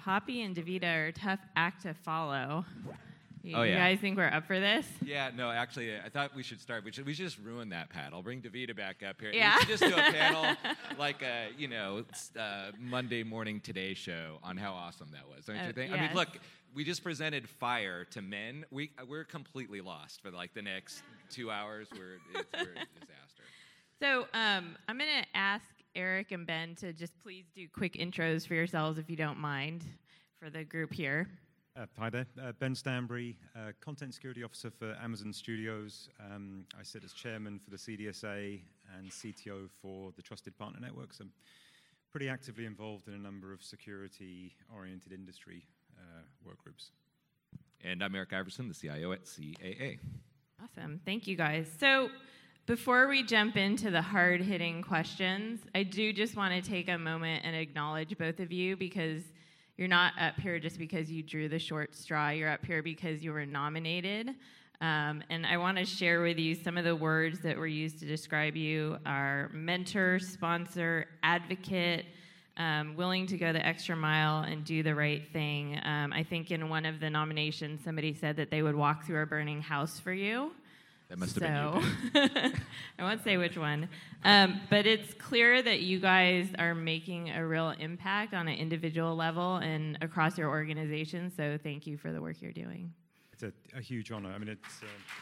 Poppy and Davida are a tough act to follow. You yeah. guys think we're up for this? Yeah, no, actually, I thought we should start. We should just ruin that panel. Bring Davida back up here. Yeah. We should just do a panel like a, Monday morning Today show on how awesome that was, don't you think? Yes. I mean, look, we just presented fire to men. We're completely lost for like the next 2 hours. We're a disaster. So I'm going to ask Eric and Ben to just please do quick intros for yourselves, if you don't mind, for the group here. Hi there, Ben Stanbury, Content Security Officer for Amazon Studios. I sit as Chairman for the CDSA and CTO for the Trusted Partner Network. So I'm pretty actively involved in a number of security-oriented industry work groups. And I'm Eric Iverson, the CIO at CAA. Awesome. Thank you, guys. So before we jump into the hard-hitting questions, I do just want to take a moment and acknowledge both of you, because you're not up here just because you drew the short straw. You're up here because you were nominated. And I want to share with you some of the words that were used to describe you are mentor, sponsor, advocate, willing to go the extra mile and do the right thing. I think in one of the nominations, somebody said that they would walk through a burning house for you. That must have been you. I won't say which one. But it's clear that you guys are making a real impact on an individual level and across your organization, so thank you for the work you're doing. It's a huge honor. I mean, it's...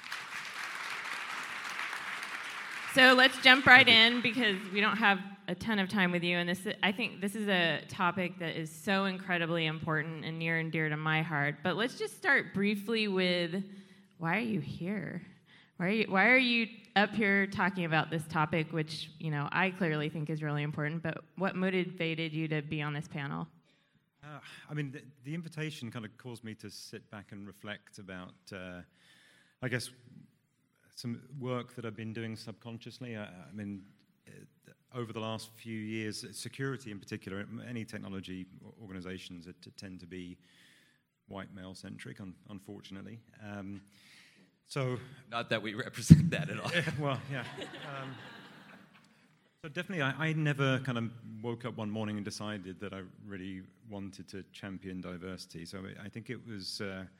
So let's jump right in, because we don't have a ton of time with you, and I think this is a topic that is so incredibly important and near and dear to my heart. But let's just start briefly with, why are you here? Why are you up here talking about this topic, which I clearly think is really important, but what motivated you to be on this panel? The invitation kind of caused me to sit back and reflect about, I guess, some work that I've been doing subconsciously. Over the last few years, security in particular, any technology organizations tend to be white male-centric, unfortunately. So, not that we represent that at all. Well, yeah. So definitely, I never kind of woke up one morning and decided that I really wanted to champion diversity. So I think it was,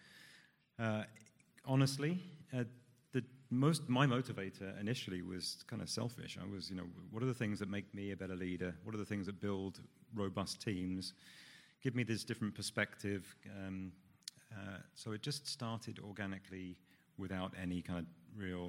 honestly, my motivator initially was kind of selfish. I was, what are the things that make me a better leader? What are the things that build robust teams? Give me this different perspective. So it just started organically, without any kind of real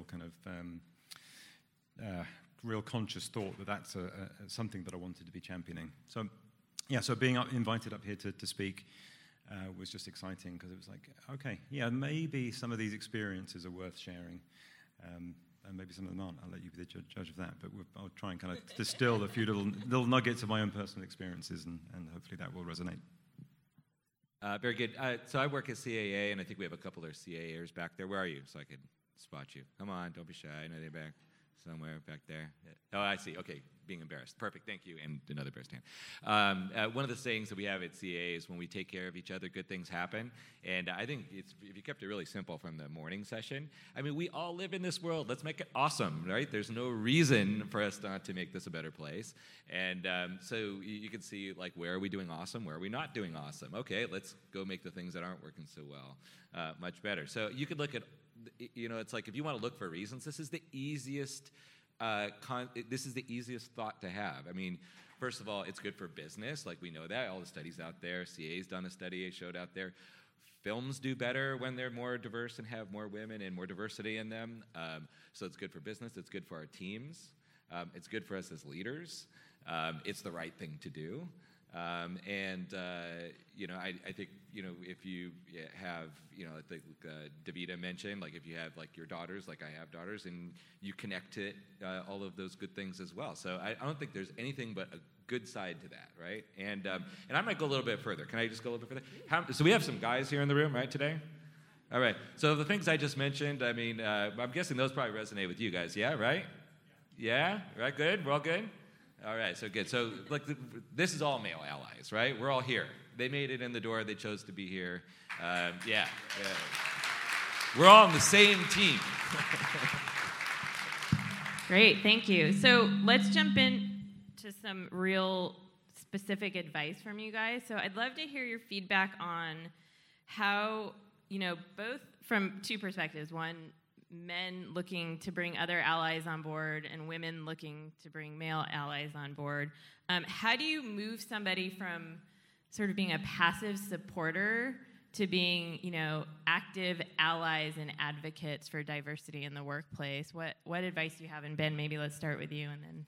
conscious thought that that's something that I wanted to be championing. So, yeah, so being invited up here to speak was just exciting, because it was like, okay, yeah, maybe some of these experiences are worth sharing, and maybe some of them aren't. I'll let you be the judge of that, but I'll try and kind of distill a few little nuggets of my own personal experiences, and hopefully that will resonate. Very good. So I work at CAA, and I think we have a couple of CAAers back there. Where are you? So I could spot you. Come on, don't be shy. I know they're back somewhere back there. Oh, I see. Okay, being embarrassed. Perfect. Thank you. And another embarrassed hand. One of the sayings that we have at CAA is when we take care of each other, good things happen. And I think if you kept it really simple from the morning session, we all live in this world. Let's make it awesome, right? There's no reason for us not to make this a better place. And so you can see, like, where are we doing awesome? Where are we not doing awesome? Okay, let's go make the things that aren't working so well much better. So you could look at, it's like, if you want to look for reasons, this is the easiest thought to have. First of all, it's good for business. Like, we know that. All the studies out there. CAA's done a study. It showed out there. Films do better when they're more diverse and have more women and more diversity in them. So it's good for business. It's good for our teams. It's good for us as leaders. It's the right thing to do. I think, if you have, like Davida mentioned, like, if you have, like, your daughters, like I have daughters, and you connect to all of those good things as well. So I don't think there's anything but a good side to that, right? And I might go a little bit further. Can I just go a little bit further? So we have some guys here in the room, right, today? All right. So the things I just mentioned, I'm guessing those probably resonate with you guys. Yeah, right? Yeah? Right, good? We're all good? All right, so good. So, like, this is all male allies, right? We're all here. They made it in the door. They chose to be here. Yeah. We're all on the same team. Great, thank you. So let's jump in to some real specific advice from you guys. So I'd love to hear your feedback on how, both from two perspectives. One, men looking to bring other allies on board and women looking to bring male allies on board. How do you move somebody from sort of being a passive supporter to being, active allies and advocates for diversity in the workplace? What advice do you have? And Ben, maybe let's start with you and then.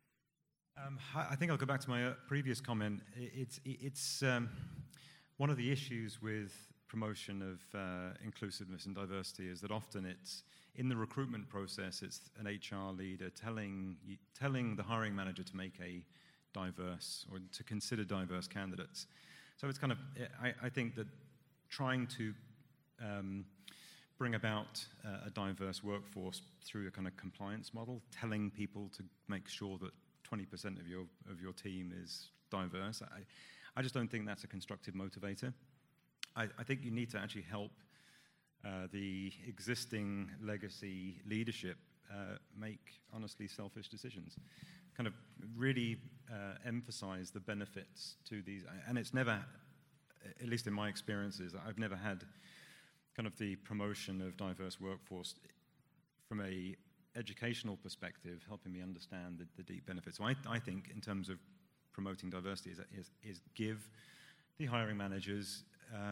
I think I'll go back to my previous comment. It's one of the issues with promotion of inclusiveness and diversity is that often it's in the recruitment process, it's an HR leader telling the hiring manager to make a diverse or to consider diverse candidates. So it's kind of, I think that trying to bring about a diverse workforce through a kind of compliance model, telling people to make sure that 20% of your team is diverse, I just don't think that's a constructive motivator. I think you need to actually help the existing legacy leadership make honestly selfish decisions. Kind of really emphasize the benefits to these, and it's never, at least in my experiences, I've never had kind of the promotion of diverse workforce from a educational perspective, helping me understand the deep benefits. So I think in terms of promoting diversity is give the hiring managers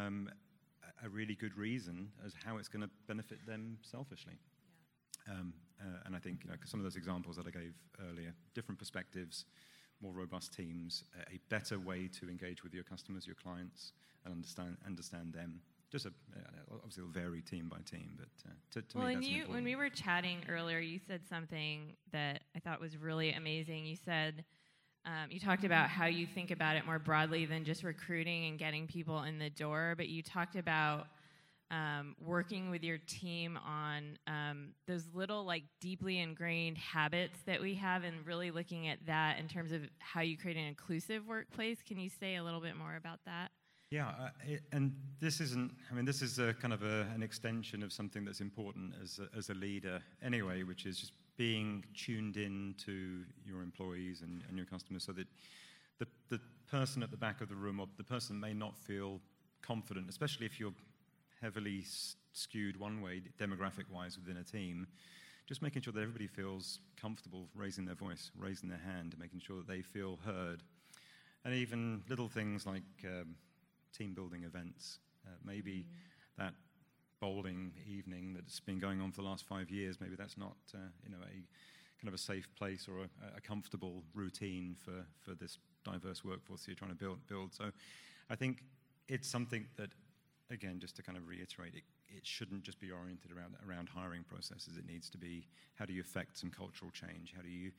a really good reason as how it's going to benefit them selfishly. Yeah. And I think some of those examples that I gave earlier, different perspectives, more robust teams, a better way to engage with your customers, your clients, and understand them. Just obviously it'll vary team by team, but to me that's important. When we were chatting earlier, you said something that I thought was really amazing. You said you talked about how you think about it more broadly than just recruiting and getting people in the door, but you talked about working with your team on those little deeply ingrained habits that we have and really looking at that in terms of how you create an inclusive workplace. Can you say a little bit more about that? Yeah, and this isn't, this is a kind of an extension of something that's important as a leader anyway, which is just being tuned in to your employees and your customers so that the person at the back of the room or the person may not feel confident, especially if you're heavily skewed one way, demographic-wise within a team, just making sure that everybody feels comfortable raising their voice, raising their hand, and making sure that they feel heard. And even little things like team-building events, maybe that bowling evening that's been going on for the last 5 years, maybe that's not a kind of a safe place or a comfortable routine for this diverse workforce you're trying to build. So I think it's something that, again, just to kind of reiterate, it shouldn't just be oriented around hiring processes. It needs to be, how do you affect some cultural change? How do you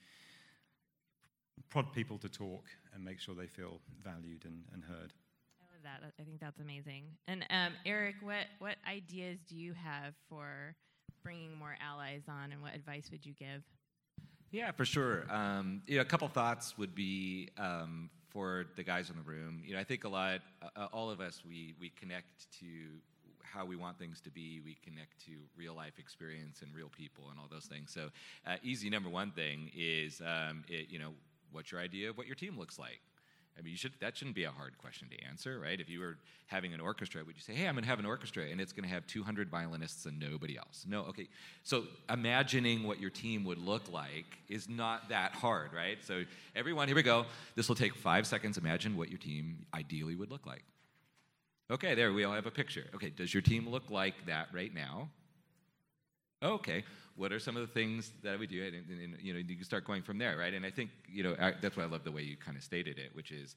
prod people to talk and make sure they feel valued and heard? That. I think that's amazing. And Eric, what ideas do you have for bringing more allies on, and what advice would you give? Yeah, for sure. A couple thoughts would be for the guys in the room. I think a lot, all of us, we connect to how we want things to be. We connect to real life experience and real people and all those things. So easy number one thing is, what's your idea of what your team looks like? That shouldn't be a hard question to answer, right? If you were having an orchestra, would you say, hey, I'm going to have an orchestra, and it's going to have 200 violinists and nobody else? No, okay. So imagining what your team would look like is not that hard, right? So everyone, here we go. This will take 5 seconds. Imagine what your team ideally would look like. Okay, there, we all have a picture. Okay, does your team look like that right now? Okay, what are some of the things that we do? And you can start going from there, right? And I think, that's why I love the way you kind of stated it, which is,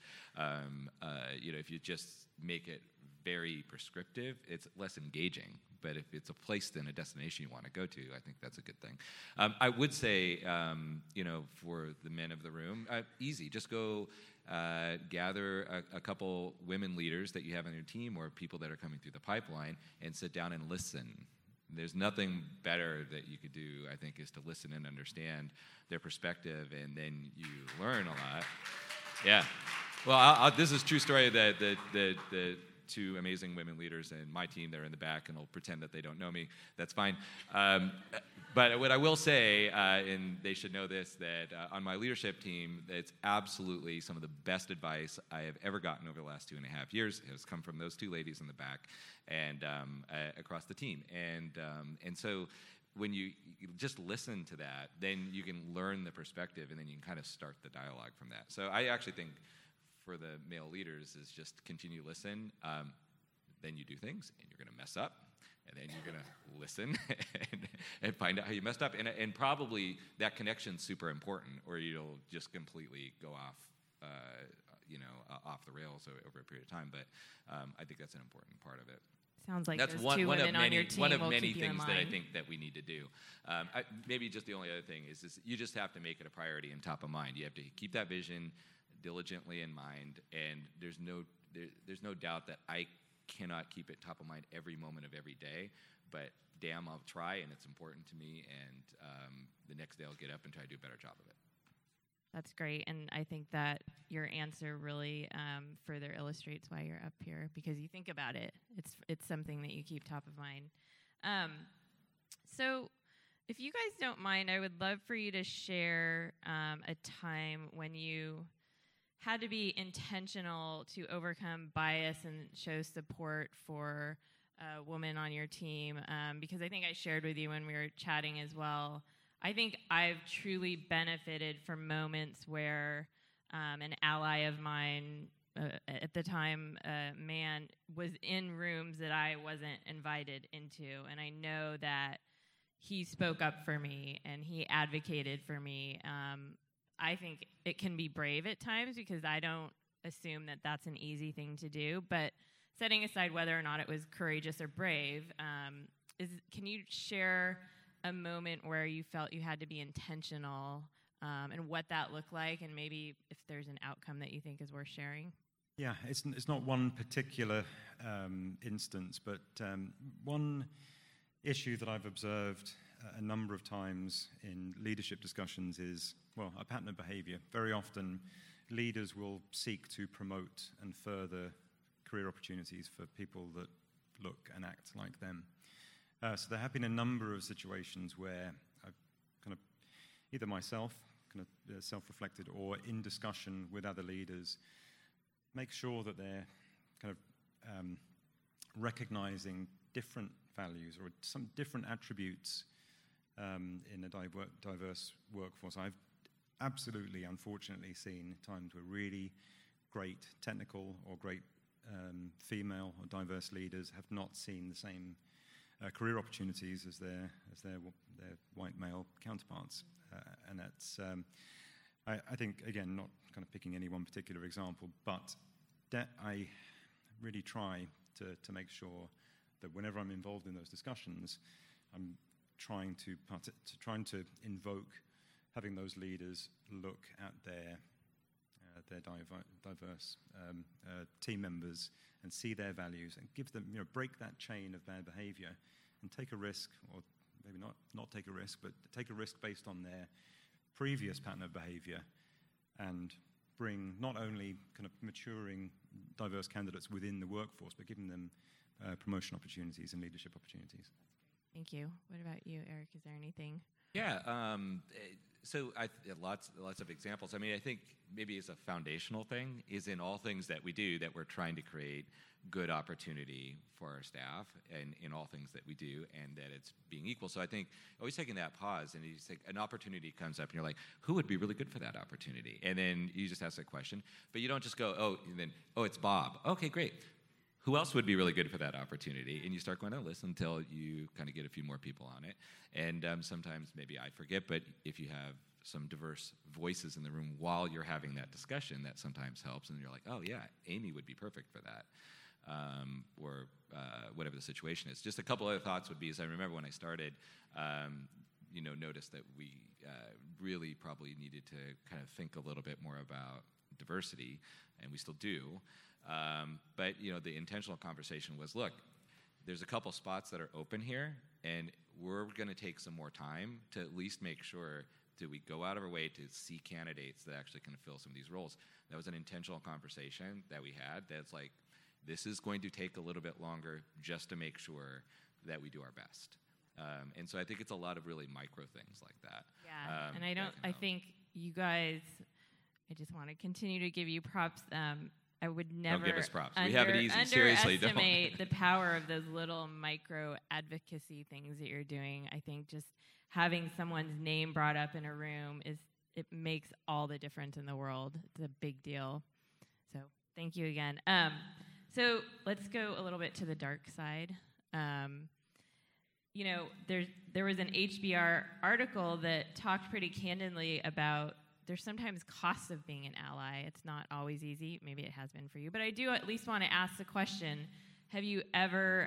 if you just make it very prescriptive, it's less engaging. But if it's a place and a destination you want to go to, I think that's a good thing. I would say, for the men of the room, easy. Just go gather a couple women leaders that you have on your team or people that are coming through the pipeline and sit down and listen. There's nothing better that you could do, I think, is to listen and understand their perspective, and then you learn a lot. Yeah. Well, this is a true story that two amazing women leaders, and my team, they're in the back, and they'll pretend that they don't know me. That's fine. But what I will say, and they should know this, that on my leadership team, it's absolutely some of the best advice I have ever gotten over the last 2.5 years has come from those two ladies in the back and across the team. And so when you just listen to that, then you can learn the perspective, and then you can kind of start the dialogue from that. So I actually think for the male leaders is just continue to listen. Then you do things, and you're going to mess up. And then you're going to listen and find out how you messed up. And probably that connection's super important, or you'll just completely go off, off the rails over a period of time. But I think that's an important part of it. Sounds like that's those one two of women many, on your team one of will many keep you in things that I line. think that we need to do. Maybe just the only other thing is you just have to make it a priority and top of mind. You have to keep that vision diligently in mind, and there's no doubt that I cannot keep it top of mind every moment of every day, but damn, I'll try, and it's important to me, and the next day I'll get up and try to do a better job of it. That's great, and I think that your answer really further illustrates why you're up here, because you think about it. It's something that you keep top of mind. So if you guys don't mind, I would love for you to share a time when you had to be intentional to overcome bias and show support for a woman on your team, because I think I shared with you when we were chatting as well. I think I've truly benefited from moments where an ally of mine, at the time, man, was in rooms that I wasn't invited into, and I know that he spoke up for me and he advocated for me. I think it can be brave at times, because I don't assume that that's an easy thing to do. But setting aside whether or not it was courageous or brave, can you share a moment where you felt you had to be intentional and what that looked like, and maybe if there's an outcome that you think is worth sharing? Yeah, it's not one particular instance, but one issue that I've observed a number of times in leadership discussions is, well, a pattern of behavior. Very often, leaders will seek to promote and further career opportunities for people that look and act like them. So there have been a number of situations where I've kind of, either myself, kind of self-reflected, or in discussion with other leaders, make sure that they're kind of recognizing different values or some different attributes in a diverse workforce. I've absolutely, unfortunately, seen times where really great technical or great female or diverse leaders have not seen the same career opportunities as their white male counterparts, and that's I think, again, not kind of picking any one particular example, but that I really try to make sure that whenever I'm involved in those discussions, I'm trying to invoke having those leaders look at their diverse team members and see their values and give them, break that chain of bad behavior and take a risk, or maybe not take a risk, but take a risk based on their previous pattern of behavior, and bring not only kind of maturing diverse candidates within the workforce, but giving them promotion opportunities and leadership opportunities. Thank you. What about you, Eric? Is there anything? Yeah, so lots of examples. I mean, I think maybe as a foundational thing is in all things that we do that we're trying to create good opportunity for our staff and in all things that we do, and that it's being equal. So I think always taking that pause, and you think an opportunity comes up and you're like, who would be really good for that opportunity? And then you just ask that question, but you don't just go, it's Bob. Okay, great. Who else would be really good for that opportunity? And you start going down the list until you kind of get a few more people on it. And sometimes maybe I forget, but if you have some diverse voices in the room while you're having that discussion, that sometimes helps. And you're like, oh yeah, Amy would be perfect for that. Or whatever the situation is. Just a couple other thoughts would be, as I remember when I started, noticed that we really probably needed to kind of think a little bit more about diversity, and we still do. But the intentional conversation was, look, there's a couple spots that are open here, and we're going to take some more time to at least make sure that we go out of our way to see candidates that actually can fill some of these roles. That was an intentional conversation that we had. That's like, this is going to take a little bit longer just to make sure that we do our best. And so I think it's a lot of really micro things like that. Yeah, and I think you guys, I just want to continue to give you props. I would never Don't give us props. We have it easy. Seriously, don't. Underestimate the power of those little micro advocacy things that you're doing. I think just having someone's name brought up in a room it makes all the difference in the world. It's a big deal. So thank you again. So let's go a little bit to the dark side. There was an HBR article that talked pretty candidly about there's sometimes costs of being an ally. It's not always easy. Maybe it has been for you. But I do at least want to ask the question, have you ever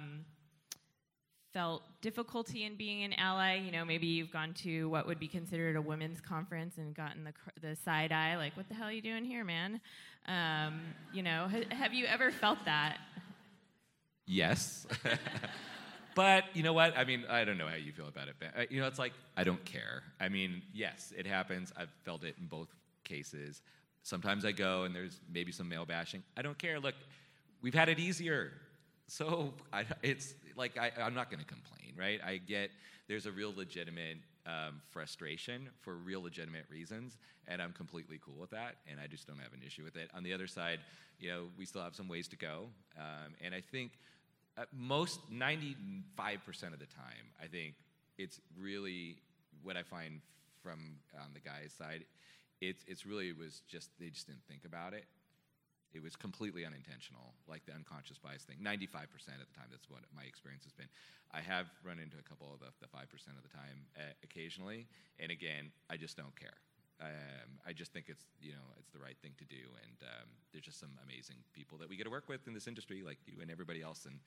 felt difficulty in being an ally? Maybe you've gone to what would be considered a women's conference and gotten the side eye, like, what the hell are you doing here, man? Have you ever felt that? Yes. But you know what? I mean, I don't know how you feel about it, Ben. It's like, I don't care. I mean, yes, it happens. I've felt it in both cases. Sometimes I go and there's maybe some male bashing. I don't care. Look, we've had it easier. So it's like, I'm not going to complain, right? I get there's a real legitimate frustration for real legitimate reasons, and I'm completely cool with that, and I just don't have an issue with it. On the other side, we still have some ways to go, and I think most 95% of the time, I think it's really what I find from the guy's side. It's really was just they just didn't think about it. It was completely unintentional, like the unconscious bias thing. 95% of the time, that's what my experience has been. I have run into a couple of the 5% of the time occasionally, and again, I just don't care. I just think it's it's the right thing to do, and there's just some amazing people that we get to work with in this industry, like you and everybody else, and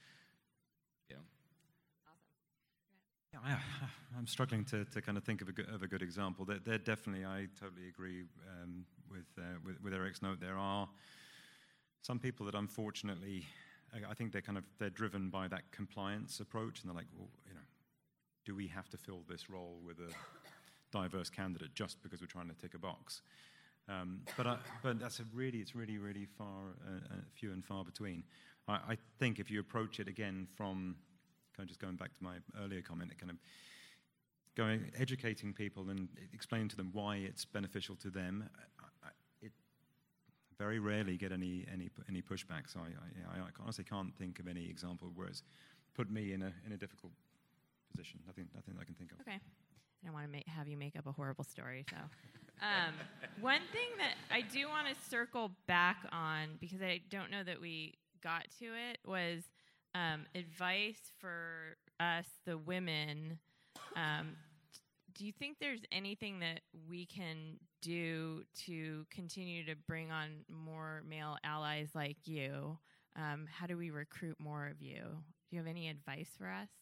Awesome. Yeah, I'm struggling to kind of think of a good example. There definitely, I totally agree with Eric's note. There are some people that unfortunately, I think they're driven by that compliance approach, and they're like, well, do we have to fill this role with a diverse candidate just because we're trying to tick a box? But it's really far few and far between. I think if you approach it again from kind of just going back to my earlier comment, educating people and explaining to them why it's beneficial to them, it very rarely get any pushback. So I honestly can't think of any example where it's put me in a difficult position. Nothing I can think of. Okay. I don't want to have you make up a horrible story. So, one thing that I do want to circle back on, because I don't know that we got to it, was advice for us, the women. Do you think there's anything that we can do to continue to bring on more male allies like you? How do we recruit more of you? Do you have any advice for us?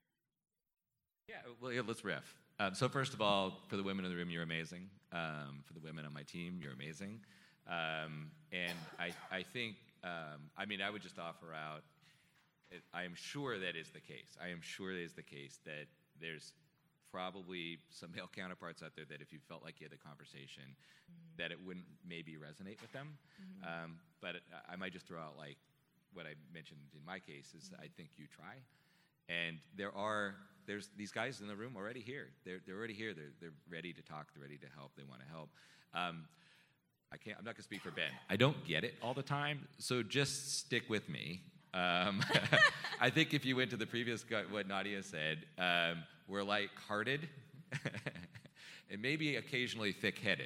Yeah, let's riff. So first of all, for the women in the room, you're amazing. For the women on my team, you're amazing. And I think, I would just offer out, I am sure that is the case. I am sure that is the case that there's probably some male counterparts out there that if you felt like you had the conversation, that it wouldn't maybe resonate with them. But I might just throw out like what I mentioned in my case is I think you try. And there's these guys in the room already here. They're already here. They're ready to talk. They're ready to help. They want to help. I'm not going to speak for Ben. I don't get it all the time, so just stick with me. I think if you went to the previous what Nadia said, we're light-hearted and maybe occasionally thick-headed.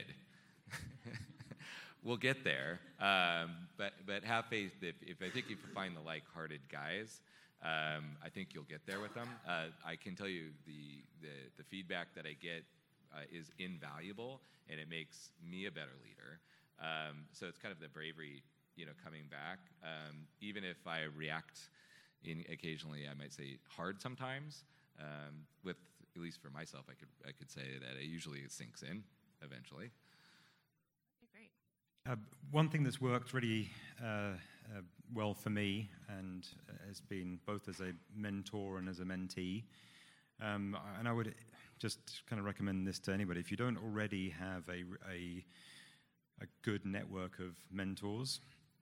We'll get there, but have faith that I think if you find the like-hearted guys, I think you'll get there with them. I can tell you the feedback that I get is invaluable, and it makes me a better leader. So it's kind of the bravery, coming back. Even if I react occasionally, I might say hard sometimes. With at least for myself, I could say that usually it sinks in eventually. Okay, great. One thing that's worked really well for me and has been both as a mentor and as a mentee, and I would just kind of recommend this to anybody. If you don't already have a good network of mentors,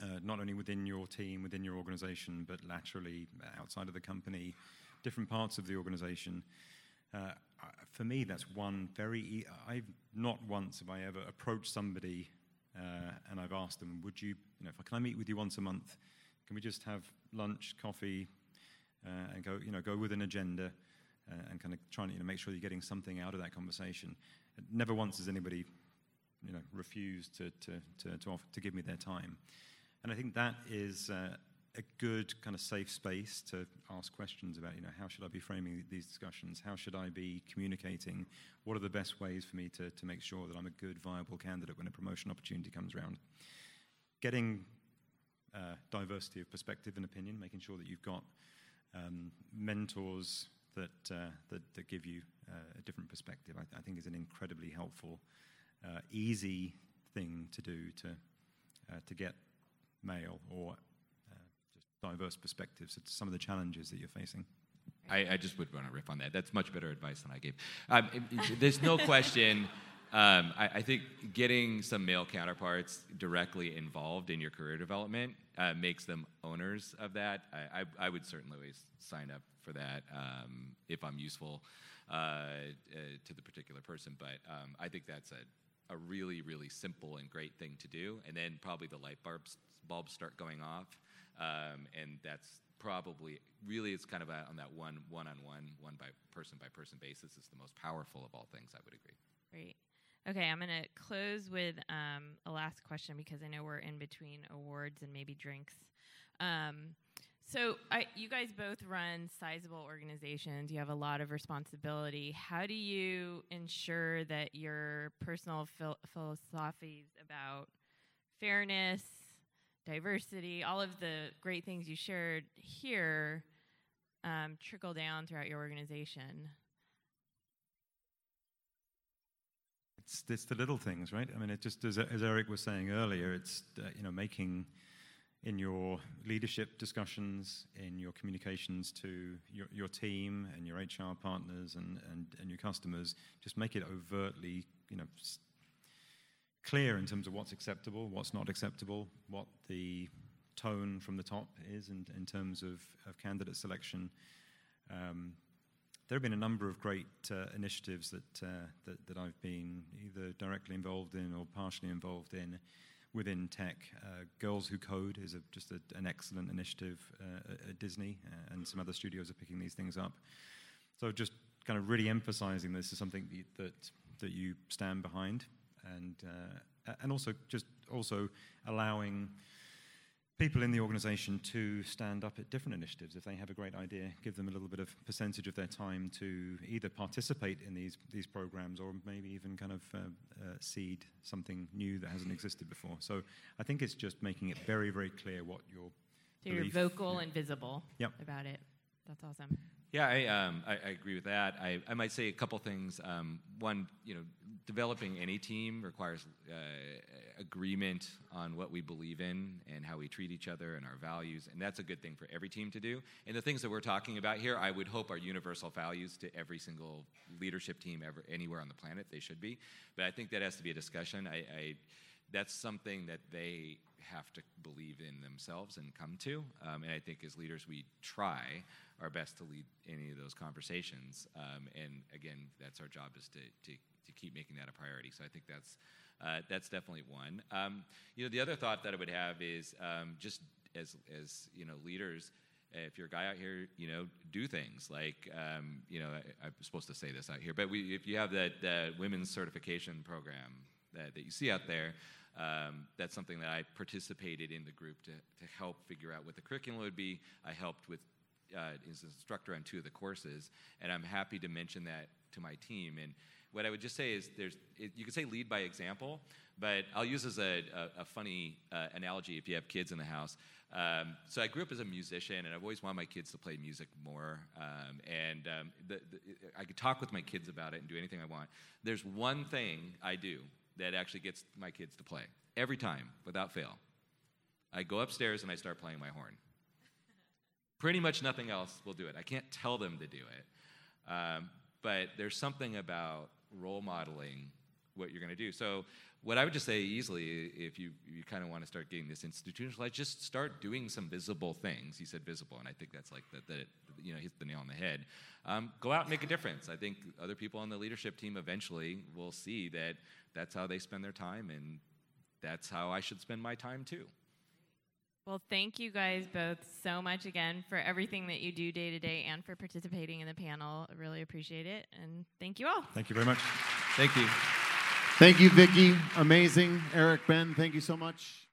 not only within your team, within your organization, but laterally outside of the company, different parts of the organization. For me, that's one I've not once have I ever approached somebody and I've asked them, would you, can I meet with you once a month? Can we just have lunch, coffee, and go with an agenda and kind of try and make sure you're getting something out of that conversation. Never once has anybody refused to give me their time. And I think that is a good kind of safe space to ask questions about, how should I be framing these discussions? How should I be communicating? What are the best ways for me to make sure that I'm a good, viable candidate when a promotion opportunity comes around? Getting diversity of perspective and opinion, making sure that you've got mentors that give you a different perspective, I think is an incredibly helpful, easy thing to do to get male or just diverse perspectives to some of the challenges that you're facing. I just would want to riff on that. That's much better advice than I gave. There's no question. I think getting some male counterparts directly involved in your career development makes them owners of that. I would certainly always sign up for that if I'm useful to the particular person. But I think that's a really, really simple and great thing to do. And then probably the light bulbs start going off. And that's probably, really, it's kind of on that one-on-one, by person basis is the most powerful of all things, I would agree. Great. Okay, I'm going to close with a last question because I know we're in between awards and maybe drinks. So you guys both run sizable organizations. You have a lot of responsibility. How do you ensure that your personal philosophies about fairness, diversity, all of the great things you shared here trickle down throughout your organization? It's the little things, right? I mean, it just as Eric was saying earlier, it's making in your leadership discussions, in your communications to your team and your HR partners and your customers, just make it overtly clear in terms of what's acceptable, what's not acceptable, what the tone from the top is in terms of candidate selection. There have been a number of great initiatives that I've been either directly involved in or partially involved in within tech. Girls Who Code is just an excellent initiative at Disney, and some other studios are picking these things up. So just kind of really emphasizing this is something that you stand behind, and also allowing people in the organization to stand up at different initiatives. If they have a great idea, give them a little bit of percentage of their time to either participate in these programs or maybe even kind of seed something new that hasn't existed before. So I think it's just making it very, very clear what your belief. You're vocal and visible about it. That's awesome. Yeah, I agree with that. I might say a couple things. One, developing any team requires agreement on what we believe in and how we treat each other and our values, and that's a good thing for every team to do. And the things that we're talking about here, I would hope are universal values to every single leadership team anywhere on the planet. They should be. But I think that has to be a discussion. That's something that they have to believe in themselves and come to. And I think as leaders, we try our best to lead any of those conversations. And again, that's our job, is to keep making that a priority. So I think that's definitely one. The other thought that I would have is just as leaders, if you're a guy out here, do things like, I'm supposed to say this out here, but if you have that women's certification program that you see out there, that's something that I participated in the group to help figure out what the curriculum would be. I helped with as an instructor on 2 of the courses, and I'm happy to mention that to my team. And what I would just say is you could say lead by example, but I'll use as a funny analogy if you have kids in the house. So I grew up as a musician, and I've always wanted my kids to play music more. I could talk with my kids about it and do anything I want. There's one thing I do that actually gets my kids to play every time, without fail. I go upstairs and I start playing my horn. Pretty much nothing else will do it. I can't tell them to do it. But there's something about role modeling what you're going to do. So what I would just say easily, if you kind of want to start getting this institutionalized, just start doing some visible things. You said visible, and I think that's like that hit the nail on the head. Go out and make a difference. I think other people on the leadership team eventually will see that that's how they spend their time, and that's how I should spend my time too. Well, thank you guys both so much again for everything that you do day to day and for participating in the panel. I really appreciate it, and thank you all. Thank you very much. Thank you. Thank you, Vicki. Amazing. Eric, Ben, thank you so much.